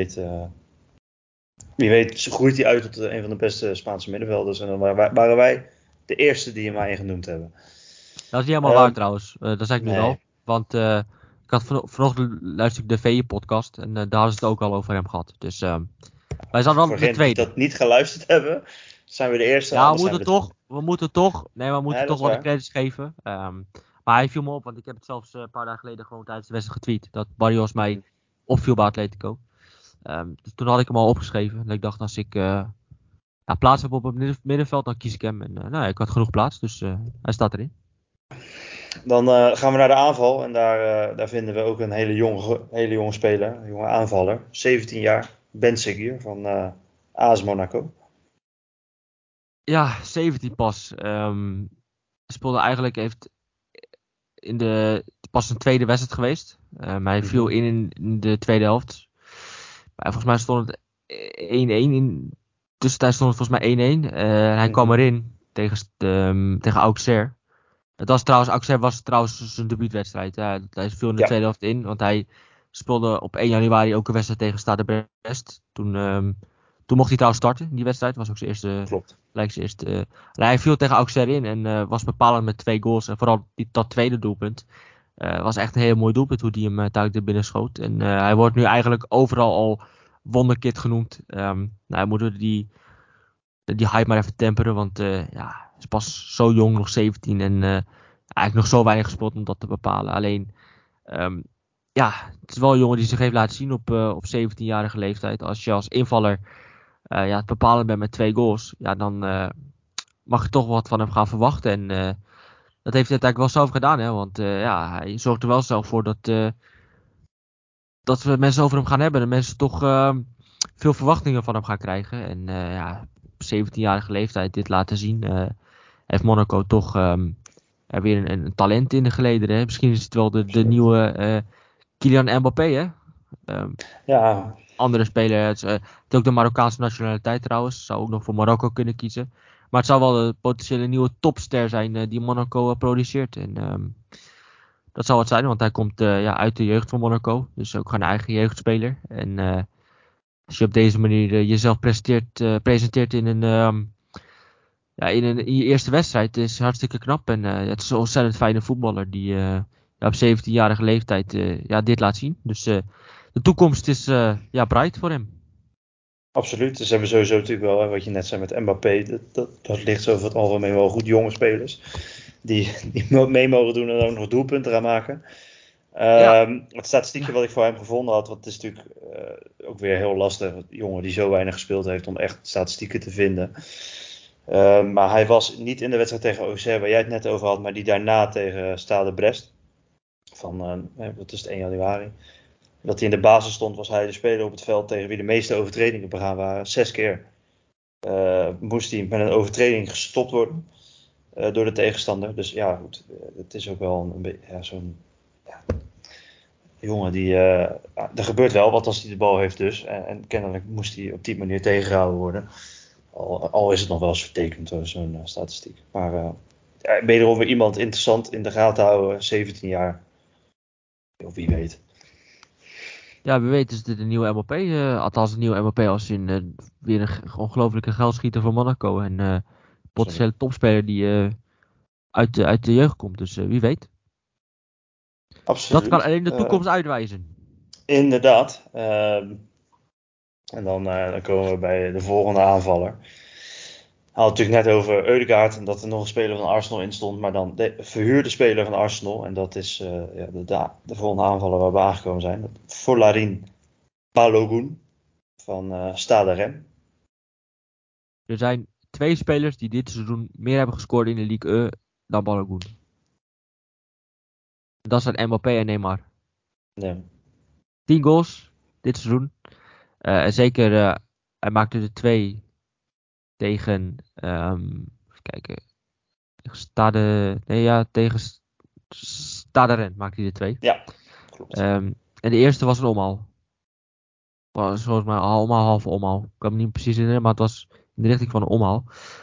weet groeit hij uit tot een van de beste Spaanse middenvelders. En dan waren wij de eerste die hem maar genoemd hebben. Dat is niet helemaal waar trouwens. Dat zeg ik nu wel. Want Ik had vanochtend luisterde ik de VE-podcast en daar hadden ze het ook al over hem gehad. Dus wij zijn dan Voor de degenen die tweede. dat niet geluisterd hebben, zijn we de eerste. Ja, Anders zijn we de we moeten toch Nee, dat toch is wel de waar. credits geven. Maar hij viel me op, want ik heb het zelfs een paar dagen geleden gewoon tijdens de wedstrijd getweet. Dat Barrios mij opviel bij Atletico. Dus toen had ik hem al opgeschreven. En ik dacht, als ik plaats heb op het middenveld, dan kies ik hem. En ik had genoeg plaats, dus hij staat erin. Dan gaan we naar de aanval. En daar vinden we ook een hele jonge speler. Een jonge aanvaller. 17 jaar. Benseguir van AS Monaco. Ja, 17 pas. Speelde eigenlijk, heeft pas een tweede wedstrijd geweest. Maar hij viel in de tweede helft. Maar volgens mij stond het 1-1. In tussentijd stond het volgens mij 1-1. Hij kwam erin tegen Auxerre. Auxerre was trouwens zijn debuutwedstrijd. Hij viel in de tweede helft in. Want hij speelde op 1 januari ook een wedstrijd tegen Stade Brest. Toen mocht hij trouwens starten in die wedstrijd. Was ook zijn eerste. Klopt. Lijkt zijn eerste. Hij viel tegen Auxerre in en was bepalend met 2 goals. En vooral dat tweede doelpunt. Was echt een heel mooi doelpunt hoe hij hem uiteindelijk er binnen schoot. En hij wordt nu eigenlijk overal al wonderkid genoemd. Moeten we die hype maar even temperen. Want hij is pas zo jong, nog 17. En eigenlijk nog zo weinig gespeeld om dat te bepalen. Alleen, het is wel een jongen die zich heeft laten zien op 17-jarige leeftijd. Als je als invaller het bepalen bent met 2 goals. Ja, dan mag je toch wat van hem gaan verwachten. En dat heeft hij uiteindelijk wel zelf gedaan. Hè? Want hij zorgt er wel zelf voor dat we mensen over hem gaan hebben. En mensen toch veel verwachtingen van hem gaan krijgen. En op 17-jarige leeftijd dit laten zien. Heeft Monaco toch weer een talent in de gelederen. Hè? Misschien is het wel de nieuwe Kylian Mbappé. Hè? Andere speler. Het is ook de Marokkaanse nationaliteit trouwens. Zou ook nog voor Marokko kunnen kiezen. Maar het zou wel de potentiële nieuwe topster zijn die Monaco produceert. En dat zou het zijn, want hij komt uit de jeugd van Monaco. Dus ook gewoon een eigen jeugdspeler. En als je op deze manier jezelf presenteert in je eerste wedstrijd, is hartstikke knap. En het is een ontzettend fijne voetballer die op 17-jarige leeftijd dit laat zien. Dus de toekomst is bright voor hem. Absoluut. Dus hebben we sowieso natuurlijk wel, wat je net zei met Mbappé, dat ligt zo over het algemeen wel goed jonge spelers. Die mee mogen doen en ook nog doelpunten gaan maken. Het statistiekje wat ik voor hem gevonden had, wat is natuurlijk ook weer heel lastig. Een jongen die zo weinig gespeeld heeft om echt statistieken te vinden. Maar hij was niet in de wedstrijd tegen Auxerre waar jij het net over had, maar die daarna tegen Stade Brest. Wat is het, 1 januari. Dat hij in de basis stond, was hij de speler op het veld tegen wie de meeste overtredingen begaan waren. 6 keer moest hij met een overtreding gestopt worden door de tegenstander. Dus ja, goed, het is ook wel een beetje zo'n jongen die... er gebeurt wel wat als hij de bal heeft dus. En kennelijk moest hij op die manier tegengehouden worden. Al is het nog wel eens vertekend, zo'n statistiek. Maar wederom weer iemand interessant in de gaten houden. 17 jaar. Of wie weet. Ja, wie weet is dit een nieuwe MLP. Althans een nieuwe MLP als in weer een ongelofelijke geldschieter voor Monaco. En potentiële topspeler die uit de jeugd komt. Dus wie weet. Absoluut. Dat kan alleen de toekomst uitwijzen. Inderdaad. En dan komen we bij de volgende aanvaller. We hadden het natuurlijk net over Ødegaard en dat er nog een speler van Arsenal in stond. Maar dan de verhuurde speler van Arsenal. En dat is de volgende aanvaller waar we aangekomen zijn. Folarin Balogun van Stade Rennes. Er zijn 2 spelers die dit seizoen meer hebben gescoord in de Ligue 1 dan Balogun. Dat zijn Mbappé en Neymar. Nee. 10 goals dit seizoen. En zeker, hij maakte er 2 tegen, even kijken, tegen Stade Rennes maakte hij er 2. Ja, klopt. En de eerste was een omhaal. Was volgens mij allemaal half omhaal. Ik kan me niet precies herinneren, maar het was in de richting van een omhaal.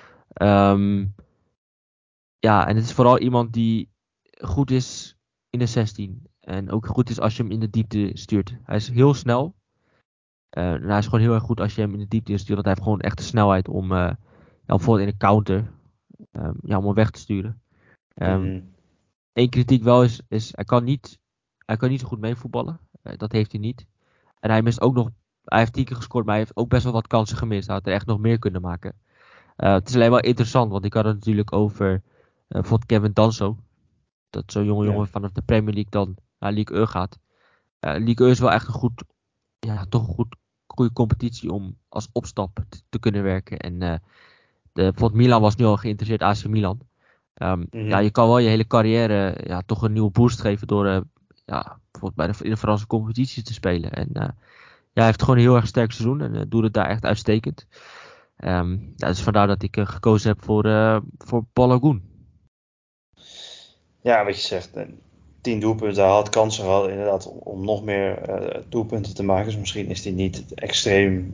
En het is vooral iemand die goed is in de 16. En ook goed is als je hem in de diepte stuurt. Hij is heel snel. En hij is gewoon heel erg goed als je hem in de diepte stuurt. Want hij heeft gewoon echt de snelheid om bijvoorbeeld in een counter om hem weg te sturen. Eén kritiek wel is hij kan niet Hij kan niet zo goed meevoetballen. Dat heeft hij niet. En hij mist ook nog... Hij heeft 10 keer gescoord, maar hij heeft ook best wel wat kansen gemist. Hij had er echt nog meer kunnen maken. Het is alleen wel interessant, want ik had het natuurlijk over bijvoorbeeld Kevin Danso. Dat zo'n jonge Ja. jongen vanaf de Premier League dan naar Ligue 1 gaat. Ligue 1 is wel echt toch een goede competitie om als opstap te kunnen werken. En bijvoorbeeld Milan was nu al geïnteresseerd, AC Milan. Ja, je kan wel je hele carrière toch een nieuwe boost geven door bijvoorbeeld in de Franse competitie te spelen. En hij heeft gewoon een heel erg sterk seizoen en doet het daar echt uitstekend. Dus vandaar dat ik gekozen heb voor Balogun. Ja, wat je zegt. 10 doelpunten. Hij had kansen gehad inderdaad om nog meer doelpunten te maken. Dus misschien is hij niet extreem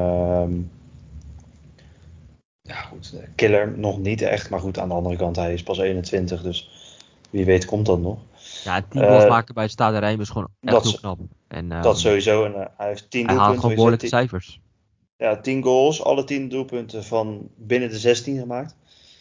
goed, killer. Nog niet echt. Maar goed, aan de andere kant, hij is pas 21. Dus wie weet komt dat nog. Ja, 10 goals maken bij het Stade Reims is gewoon echt heel Dat, knap. En dat sowieso. En hij heeft 10 hij haalt doelpunten. gewoon behoorlijke cijfers. Ja, 10 goals. Alle 10 doelpunten van binnen de 16 gemaakt.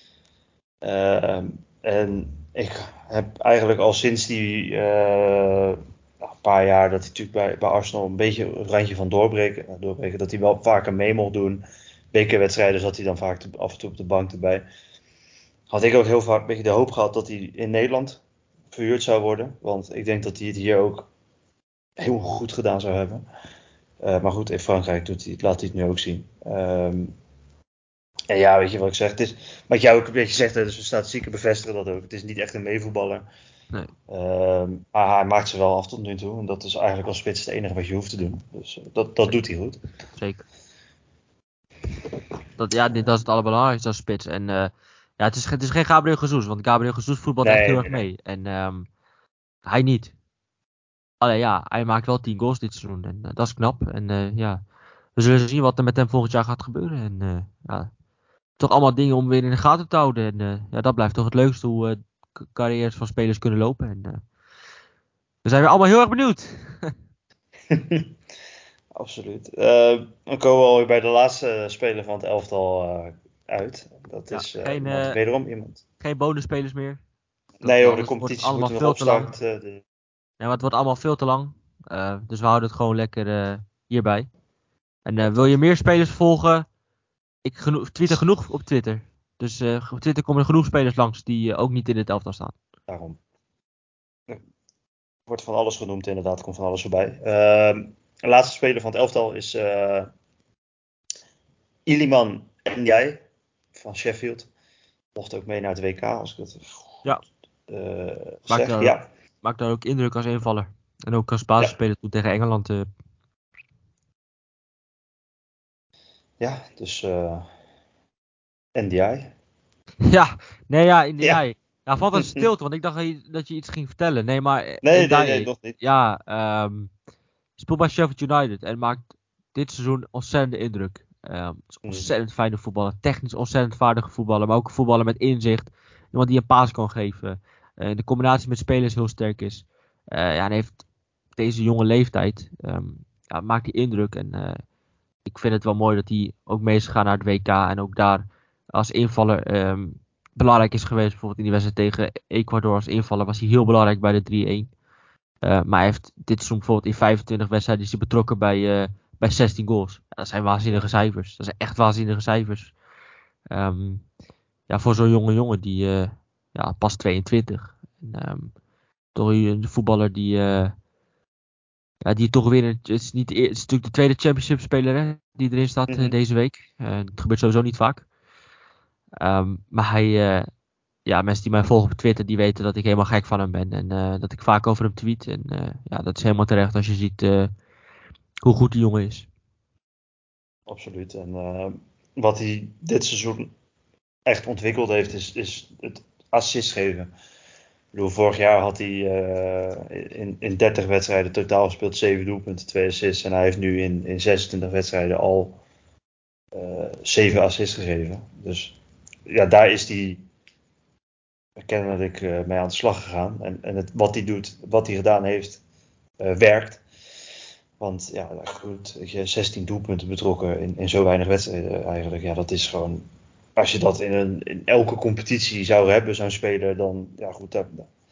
En ik heb eigenlijk al sinds die een paar jaar dat hij natuurlijk bij Arsenal een beetje een randje van doorbreken, dat hij wel vaker mee mocht doen. Bekerwedstrijden zat hij dan vaak af en toe op de bank erbij. Had ik ook heel vaak een beetje de hoop gehad dat hij in Nederland verhuurd zou worden. Want ik denk dat hij het hier ook heel goed gedaan zou hebben. Maar goed, in Frankrijk laat hij het nu ook zien. En ja, weet je wat ik zeg? Het is, wat jij ook een beetje zegt, dus de statistieken bevestigen dat ook. Het is niet echt een meevoetballer. Nee. Maar hij maakt ze wel af tot nu toe. En dat is eigenlijk als spits het enige wat je hoeft te doen. Dus dat doet hij goed. Zeker. Dat is het allerbelangrijkste als spits. En het is geen Gabriel Jesus, want Gabriel Jesus voetbalt echt heel erg Nee. mee. En hij niet. Alleen hij maakt wel 10 goals dit seizoen. En dat is knap. En we zullen zien wat er met hem volgend jaar gaat gebeuren. En toch allemaal dingen om weer in de gaten te houden. En dat blijft toch het leukste hoe carrières van spelers kunnen lopen. En we zijn weer allemaal heel erg benieuwd. Absoluut. Dan komen we alweer bij de laatste speler van het elftal uit. Dat Ja, is wederom iemand. geen bonusspelers meer. Nee hoor, de Anders wordt het competitie moet allemaal er nog veel te lang. opstarten. Nee, maar het wordt allemaal veel te lang. Dus we houden het gewoon lekker hierbij. En wil je meer spelers volgen? Ik tweet er genoeg op Twitter. Dus op Twitter komen er genoeg spelers langs die ook niet in het elftal staan. Daarom. Er wordt van alles genoemd inderdaad, komt van alles voorbij. De laatste speler van het elftal is Iliman Ndiaye van Sheffield. Mocht ook mee naar het WK, als ik dat Ja. zeg. Ja. Maakt daar ook indruk als invaller. En ook als basisspeler toen tegen Engeland. Ja, dus Ndiaye. In de Ja. jij. Ja, valt een stilte, want ik dacht dat je iets ging vertellen. Nee, maar Nee, nog niet. speelt bij Sheffield United en maakt dit seizoen ontzettende indruk. Het is ontzettend fijne voetballer, technisch ontzettend vaardige voetballer, maar ook een voetballer met inzicht. Iemand die een paas kan geven. De combinatie met spelers heel sterk is. En heeft deze jonge leeftijd maakt hij indruk. En ik vind het wel mooi dat hij ook mee is gegaan naar het WK en ook daar als invaller belangrijk is geweest. Bijvoorbeeld in die wedstrijd tegen Ecuador als invaller was hij heel belangrijk bij de 3-1. Maar hij heeft dit seizoen bijvoorbeeld in 25 wedstrijden is hij betrokken bij 16 goals. Ja, dat zijn waanzinnige cijfers. Dat zijn echt waanzinnige cijfers. Voor zo'n jonge jongen die pas 22. Toch een voetballer die toch weer... Het is natuurlijk de tweede championship speler hè, die erin staat deze week. Dat gebeurt sowieso niet vaak. Maar mensen die mij volgen op Twitter, die weten dat ik helemaal gek van hem ben. En dat ik vaak over hem tweet. En dat is helemaal terecht als je ziet hoe goed die jongen is. Absoluut. En wat hij dit seizoen echt ontwikkeld heeft, is het assist geven. Ik bedoel, vorig jaar had hij in 30 wedstrijden totaal gespeeld 7 doelpunten, 2 assists. En hij heeft nu in 26 wedstrijden al 7 assists gegeven. Dus ja, daar is hij kennelijk mee aan de slag gegaan. En wat hij doet, wat hij gedaan heeft, werkt. Want ja, goed, 16 doelpunten betrokken in zo weinig wedstrijden eigenlijk. Ja, dat is gewoon... Als je dat in elke competitie zou hebben, zo'n speler, dan... Ja goed,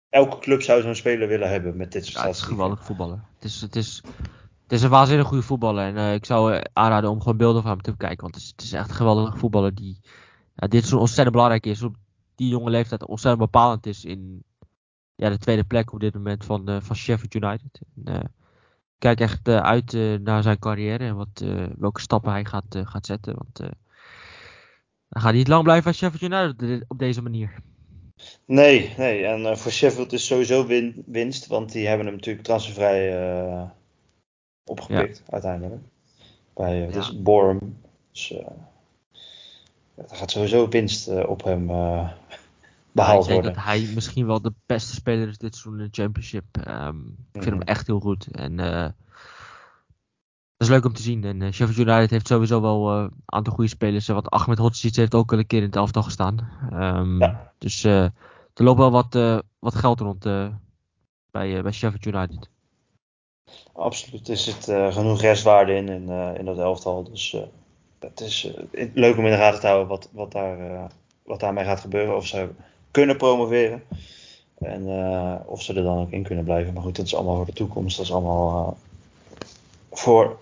elke club zou zo'n speler willen hebben met dit soort Ja, het is statistieken. geweldig voetballer. Het is een waanzinnig goede voetballer. En ik zou aanraden om gewoon beelden van hem te bekijken. Want het is echt een geweldige voetballer die dit seizoen ontzettend belangrijk is. Op die jonge leeftijd ontzettend bepalend is in de tweede plek op dit moment van Sheffield United. En, kijk echt uit naar zijn carrière en welke stappen hij gaat zetten. Want hij gaat niet lang blijven bij Sheffield United op deze manier. Nee. En voor Sheffield is sowieso winst. Want die hebben hem natuurlijk transfervrij opgepikt uiteindelijk. Bij dus Borum. Dus er gaat sowieso winst op hem behaald Ik denk worden. dat hij misschien wel de beste speler is dit seizoen in de Championship. Ik vind hem echt heel goed. En dat is leuk om te zien. En Sheffield United heeft sowieso wel een aantal goede spelers. Want Ahmed Hodzic heeft ook al een keer in het elftal gestaan. Ja. Dus er loopt wel wat geld rond bij Sheffield United. Absoluut. Er zit genoeg restwaarde in dat elftal. Dus het is leuk om in de gaten te houden wat daarmee gaat gebeuren. Of ze kunnen promoveren. En of ze er dan ook in kunnen blijven. Maar goed, dat is allemaal voor de toekomst. Dat is allemaal voor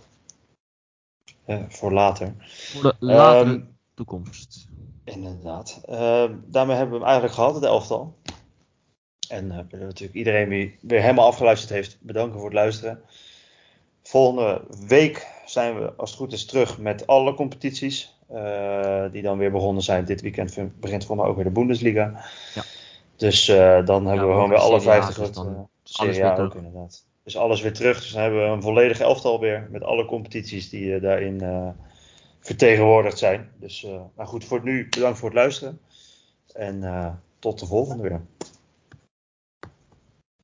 later. Voor de latere toekomst. Inderdaad. Daarmee hebben we hem eigenlijk gehad, de elftal. En willen we natuurlijk iedereen die weer helemaal afgeluisterd heeft bedanken voor het luisteren. Volgende week zijn we, als het goed is, terug met alle competities. Die dan weer begonnen zijn. Dit weekend begint voor mij ook weer de Bundesliga. Ja. Dus dan hebben we gewoon weer alle 50 grote Serie A ook inderdaad. Dus alles weer terug. Dus dan hebben we een volledig elftal weer. Met alle competities die daarin vertegenwoordigd zijn. Dus nou goed, voor nu bedankt voor het luisteren. En tot de volgende weer.